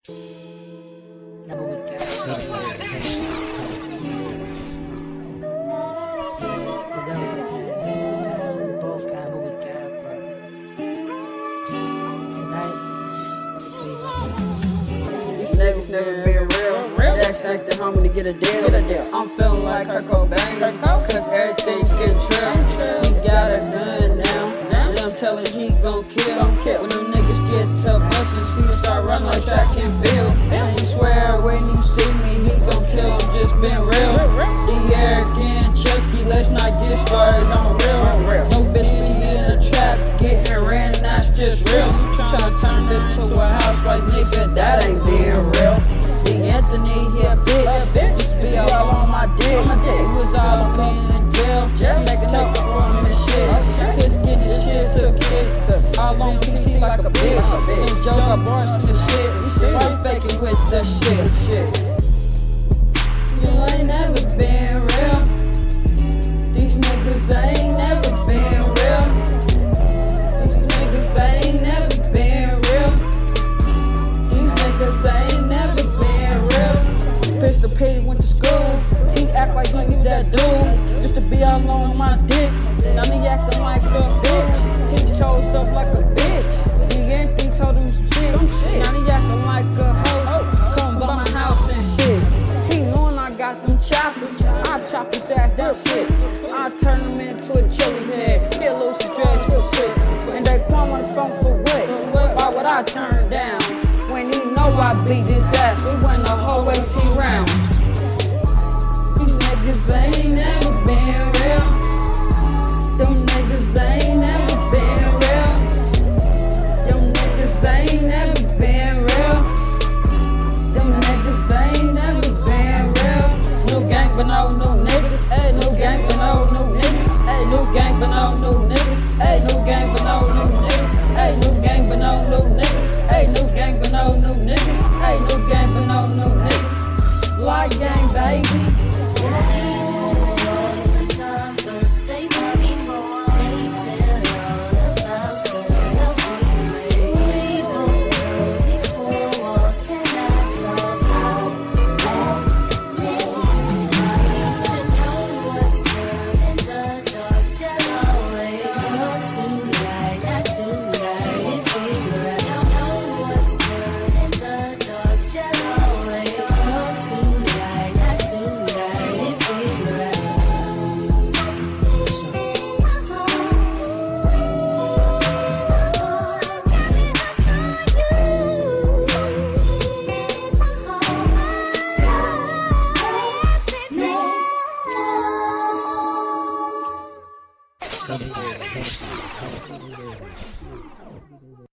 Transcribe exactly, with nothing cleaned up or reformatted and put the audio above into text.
Never would guess. Cause everything, everything that we both got, who we got, but tonight, let me tell you about These niggas never been real. That's like the homie to get a deal. I'm feeling like Kurt Cobain, cause everything's getting trill. He got a gun now, and I'm telling he gon' kill. When them niggas get to bustin', he start running like track and field. He swear when you see me, he gon' kill him, just been real. The arrogant Chucky, let's not get started on real. No bitch be in a trap, getting ran, that's just real. You tryna turn this to a house like nigga, that ain't being real. The Anthony, he a bitch, used to be all on my dick. He was all on me in jail, just making up for him and shit. Just getting shit, took shit, all on P C like a bitch. And Joe got bars from the shit, why you faking with the shit? You ain't never been real. These niggas ain't never been real. These niggas ain't never been real. These niggas ain't never been real. Pistol P went to school, he act like he was that dude. Used to be all on my dick, now he acting like a bitch. He chose up like a bitch, he anything told him some shit. Now he acting like a hoe, come by my house and shit. He knowing I got them choppers, I chop his ass, that shit. I turn him into a chili head, he a little stress for shit. And they call my phone for what? Why would I turn down? When he know I beat his ass, we went a whole eighteen rounds. These niggas ain't never been real. Them niggas ain't never been real. Them niggas ain't never been real. Them niggas ain't never been real. New gang but no new niggas. Hey, new gang but no new niggas. Hey, new gang but no new niggas. Hey, new gang but no new niggas. Hey, new gang but no new niggas. Hey, new gang but no new niggas. Hey, new gang but no new niggas. Light gang, baby. it.